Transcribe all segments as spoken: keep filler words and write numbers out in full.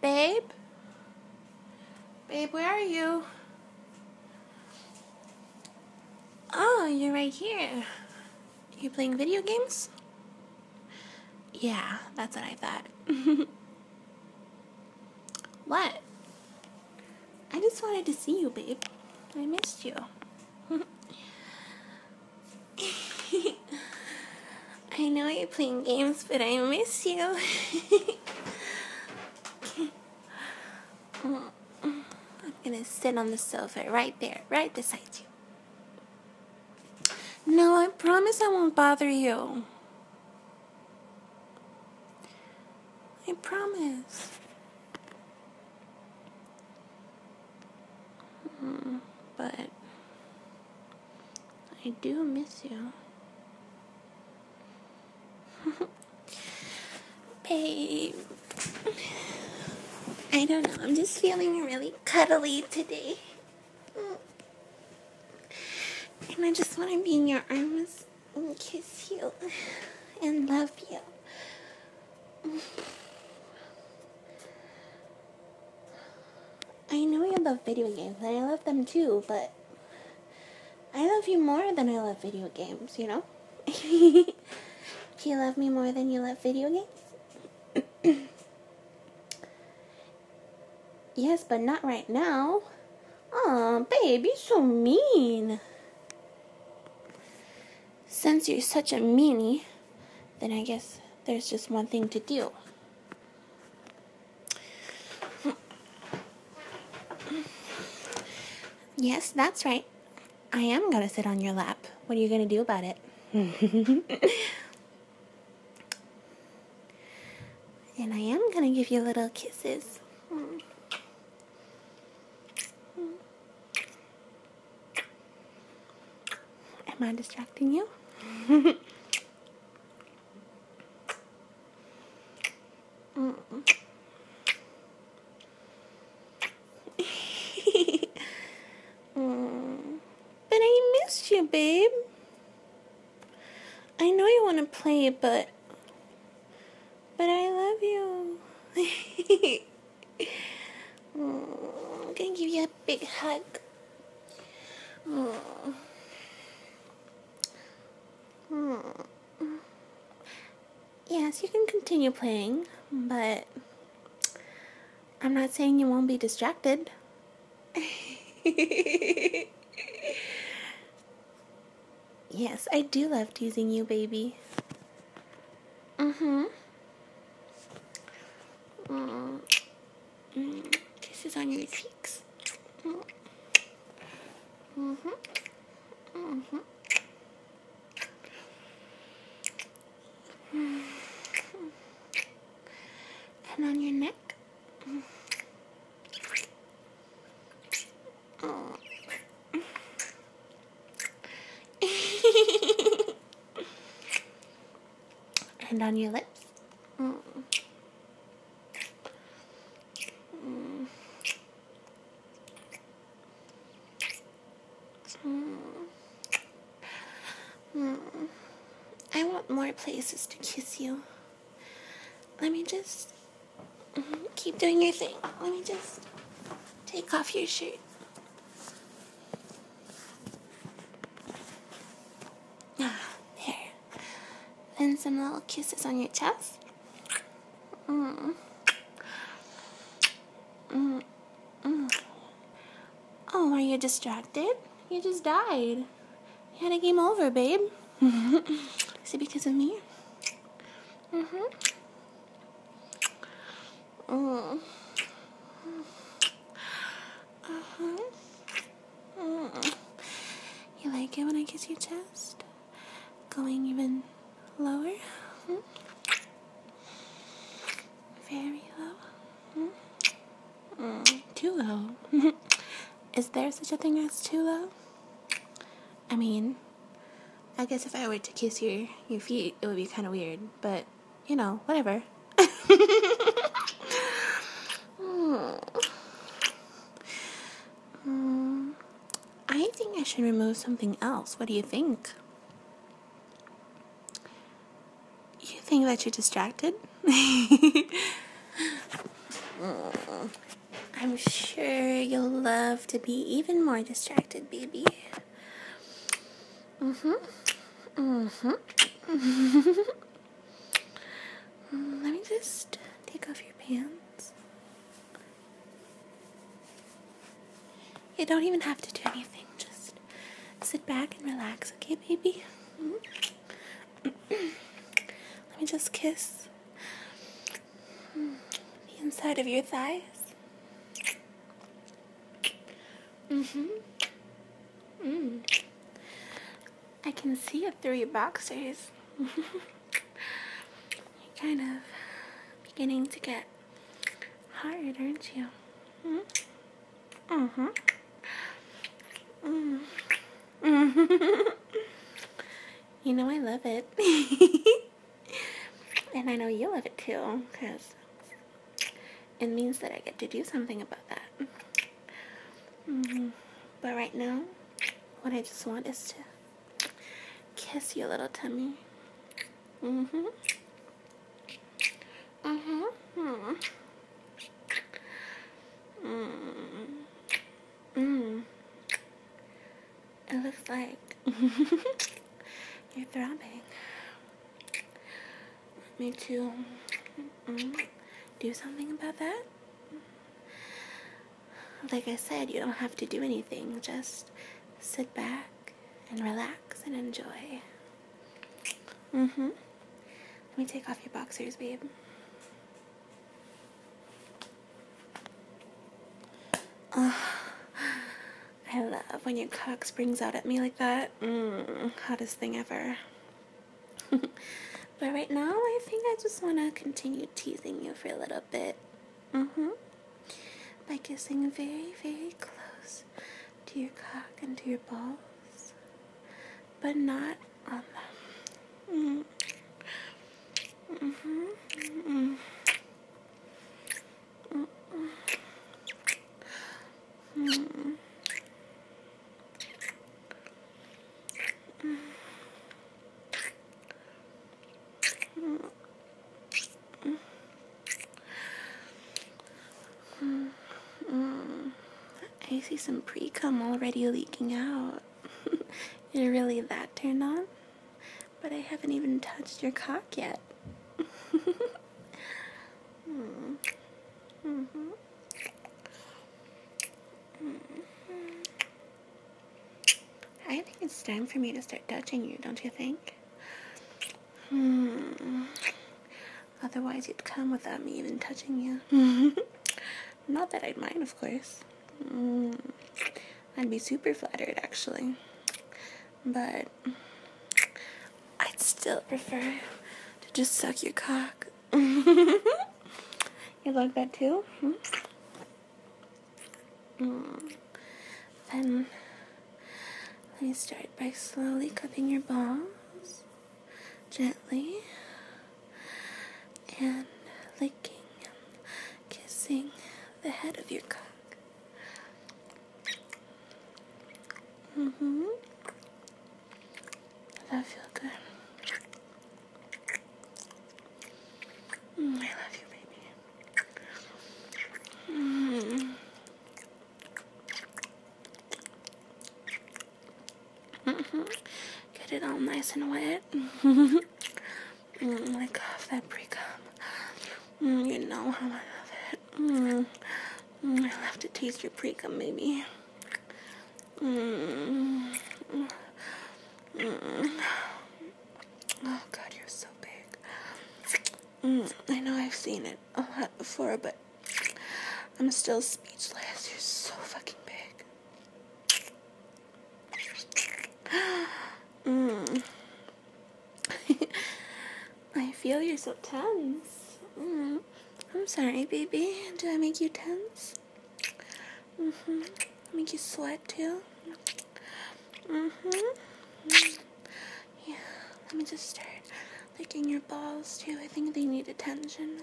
Babe? Babe, where are you? Oh, you're right here. You playing video games? Yeah, that's what I thought. What? I just wanted to see you, babe. I missed you. I know you're playing games, but I miss you. I'm gonna sit on the sofa right there, right beside you. No, I promise I won't bother you. I promise. Mm, but I do miss you. Babe. I don't know, I'm just feeling really cuddly today. And I just want to be in your arms and kiss you and love you. I know you love video games, and I love them too, but I love you more than I love video games, you know? Do you love me more than you love video games? Yes, but not right now. Aw, babe, you're so mean. Since you're such a meanie, then I guess there's just one thing to do. Yes, that's right. I am gonna sit on your lap. What are you gonna do about it? And I am gonna give you little kisses. Am I distracting you? Mm. Mm. But I missed you, babe. I know you want to play, but but I love you. Mm. I'm gonna give you a big hug. Mm. Mm. Yes, you can continue playing, but I'm not saying you won't be distracted. Yes, I do love teasing you, baby. Mm-hmm. Mm. Mm. Kisses on your cheeks. Mm. Mm-hmm. Mm-hmm. And on your neck. Oh. And on your lips. Mm. Mm. Mm. Mm. I want more places to kiss you. Let me just mm, keep doing your thing. Let me just take off your shirt. Ah, there. Then some little kisses on your chest. Mm. Mm. Mm. Oh, are you distracted? You just died. You had a game over, babe. Is it because of me? Mm-hmm. Mm. Uh-huh. Mm. You like it when I kiss your chest? Going even lower? Mm. Very low? Mm. Mm. Too low. Is there such a thing as too low? I mean, I guess if I were to kiss your, your feet, it would be kind of weird. But, you know, whatever. mm. Mm. I think I should remove something else. What do you think? You think that you're distracted? mm. to be even more distracted, baby. Mm-hmm. Mm-hmm. Let me just take off your pants. You don't even have to do anything. Just sit back and relax, okay, baby? Mm-hmm. Let me just kiss the inside of your thighs. Mm-hmm. Mm. I can see it through your boxers. You're kind of beginning to get hard, aren't you? Mm-hmm. Mm. Mm. You know I love it. And I know you love it too, because it means that I get to do something about that. Mm-hmm. But right now, what I just want is to kiss your little tummy. Mm-hmm. Mm-hmm. Mm. Mm. Mm. It looks like you're throbbing. Me too. Mm. Do something about that? Like I said, you don't have to do anything. Just sit back and relax and enjoy. Mm-hmm. Let me take off your boxers, babe. Oh, I love when your cock springs out at me like that. Mm, hottest thing ever. But right now, I think I just want to continue teasing you for a little bit. Mm-hmm. By kissing very, very close to your cock and to your balls. But not on them. Mm. Mm-hmm. Mm-hmm. Mm-hmm. Mm-hmm. Mm. I see some pre-cum already leaking out. You're really that turned on? But I haven't even touched your cock yet. mm. Mm-hmm. Mm-hmm. I think it's time for me to start touching you, don't you think? Hmm. Otherwise, you'd come without me even touching you. Not that I'd mind, of course. Mm. I'd be super flattered, actually. But I'd still prefer to just suck your cock. You like that too? Hmm? Mm. Then let me start by slowly cupping your balls, gently, and licking and kissing the head of your cock. Mm-hmm. Does that feel good? Mm, I love you, baby. Mm. Mm-hmm. Get it all nice and wet. Mm, lick off that pre-cum. Mm, you know how I love it. Mm. Mm, I love to taste your pre-cum, baby. Mm. Mm. Oh, God, you're so big. Mm. I know I've seen it a lot before, but I'm still speechless. You're so fucking big. Mm. I feel you're so tense. Mm. I'm sorry, baby. Did I make you tense? Mm-hmm. Make you sweat, too? Mm-hmm. Yeah. Let me just start licking your balls, too. I think they need attention.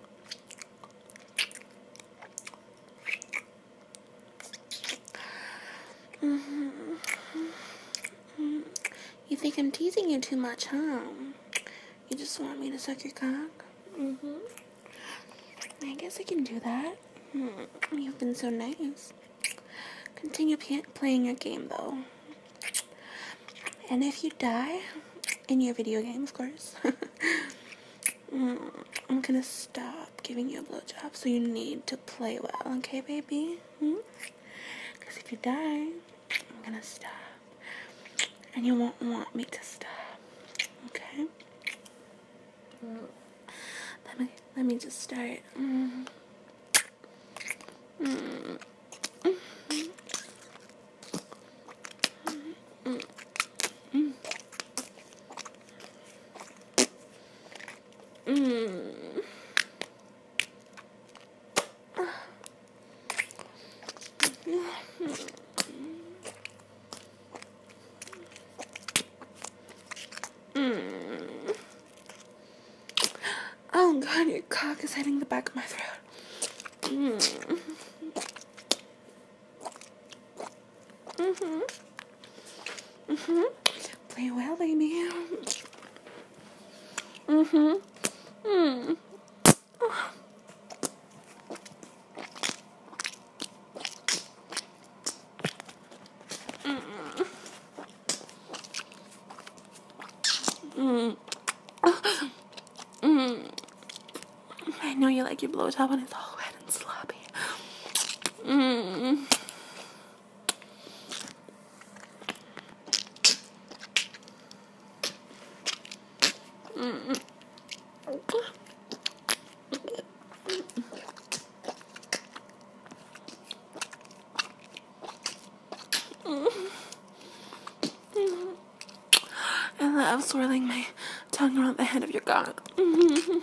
Mm-hmm. Mm-hmm. You think I'm teasing you too much, huh? You just want me to suck your cock? Mm-hmm. I guess I can do that. Mm. You've been so nice. Continue p- playing your game, though. And if you die, in your video game, of course, mm, I'm gonna stop giving you a blowjob, so you need to play well, okay, baby? Because if you die, I'm gonna stop. And you won't want me to stop, okay? Let me, let me just start. Mm. Mm. Mm. Mm. Oh God, your cock is hitting the back of my throat. Mm. Mhm. Mhm. Play well, baby. Mhm. Mm. Mm. Mm. I know you like your blowjob when it's all wet and sloppy. Mm. Mm. I love swirling my tongue around the head of your cock. Mm-hmm.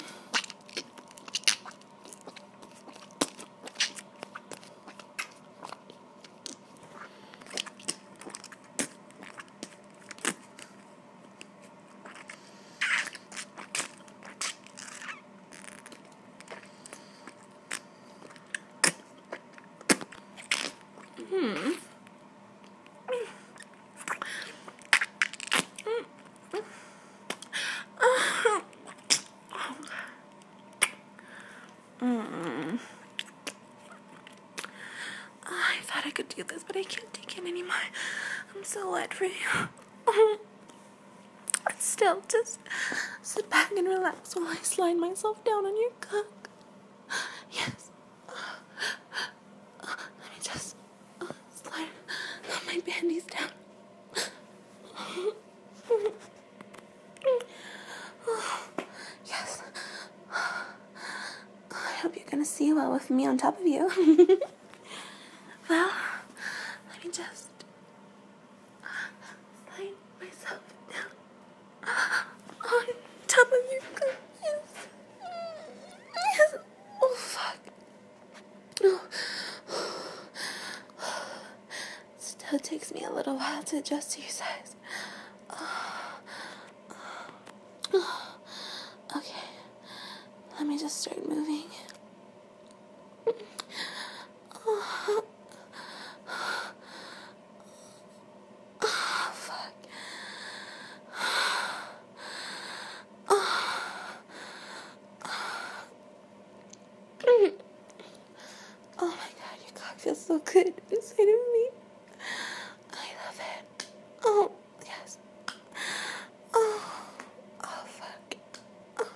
Hmm. Mm. I thought I could do this, but I can't take it anymore. I'm so wet for you. Still, just sit back and relax while I slide myself down on your cock. Yes. Let me just slide my panties down. Yes. I hope you're gonna see well with me on top of you. Well, let me just slide myself down on top of your cock. Yes. Yes. Oh, fuck. Oh. Still takes me a little while to adjust to your size. Oh. Oh. Okay. Let me just start moving. Oh. Oh, fuck. Oh my God, your cock feels so good inside of me. I love it. Oh, yes. Oh, oh, fuck. Oh.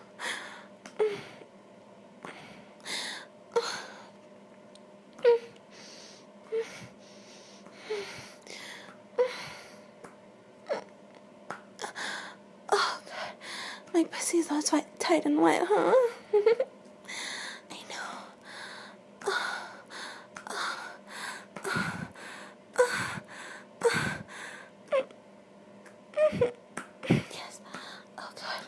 Oh, God. My pussy's all tight, tight and wet, huh? I know. Yes. Oh, God.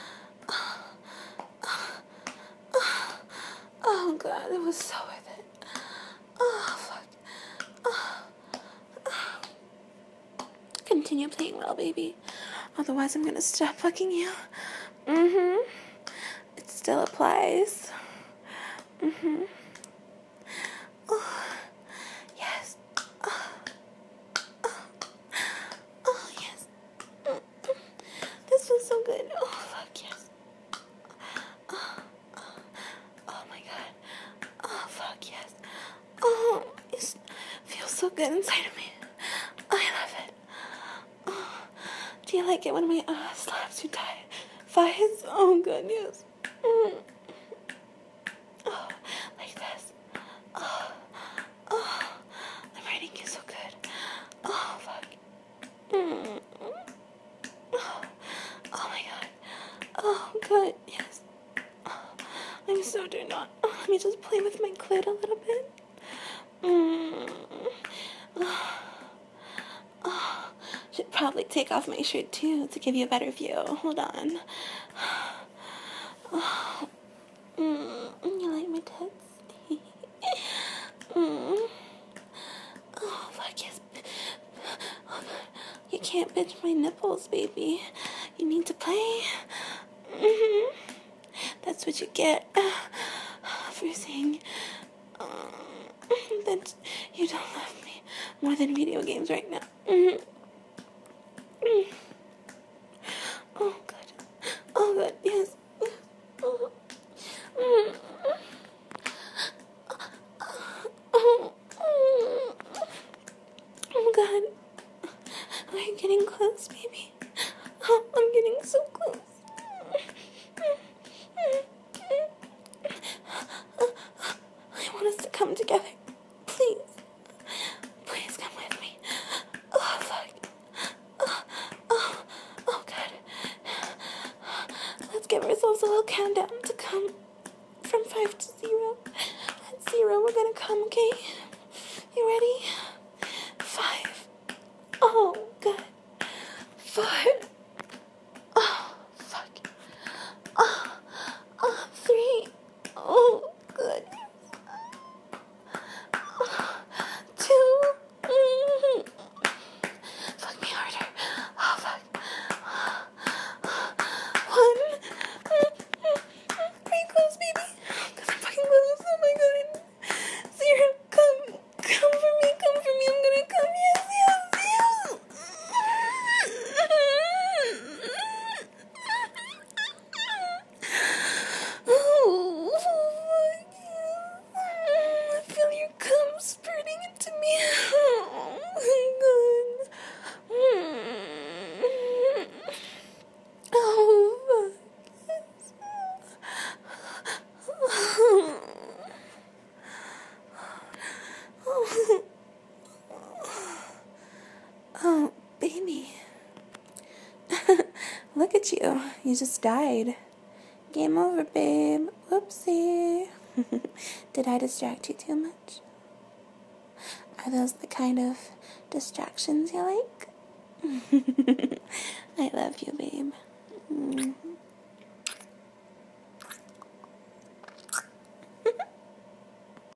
Oh, God. It was so worth it. Oh, fuck. Oh. Continue playing well, baby. Otherwise, I'm gonna stop fucking you. Mm-hmm. It still applies. Mm-hmm. Oh. Yes. Oh. Oh. Oh, yes. Mm-hmm. This was so good. Oh, fuck, yes. Oh. Oh. Oh, my God. Oh, fuck, yes. Oh, it feels so so good inside of me. I love it. Oh, do you like it when my ass slaps you tight? Thighs? Oh, goodness. Mm. Oh, like this. Oh, oh, I'm hurting you so good. Oh, fuck. Mm. Oh, oh my god. Oh, good. Yes. Oh, I'm so turned on. Oh, let me just play with my clit a little bit. Mm. Oh. Oh. Should probably take off my shirt too to give you a better view. Hold on. Oh. Mm. You like my tits? Mm. Oh, fuck yes. Oh, you can't bitch my nipples, baby. You need to play. Mm-hmm. That's what you get for saying um, that you don't love me more than video games right now. Mm-hmm. Mm. Oh, good. Oh, good. Yes. Oh. Mm. Oh. Oh, God. We're getting close, baby. Oh, I'm getting so close. I want us to come together. Please. Please come with me. Oh, fuck. Oh, oh, oh, God. Let's give ourselves a little countdown to come from five to zero. At zero, we're gonna come, okay? You ready? Five. Oh, God. Four. Oh, fuck. Oh, oh, three. Oh, good. Oh, two. Mm-hmm. Fuck me harder. Oh, fuck. One. Are you close, baby? Because I'm fucking close. Oh, my God. Zero. Come. Come for me. Come for me. I'm gonna come. Yes, yes, yes. Oh, fuck you. I feel your cum spurting into me. Oh, my God. Oh, fuck. Oh, baby. Look at you. You just died. Game over, babe. Whoopsie. Did I distract you too much? Are those the kind of distractions you like? I love you, babe.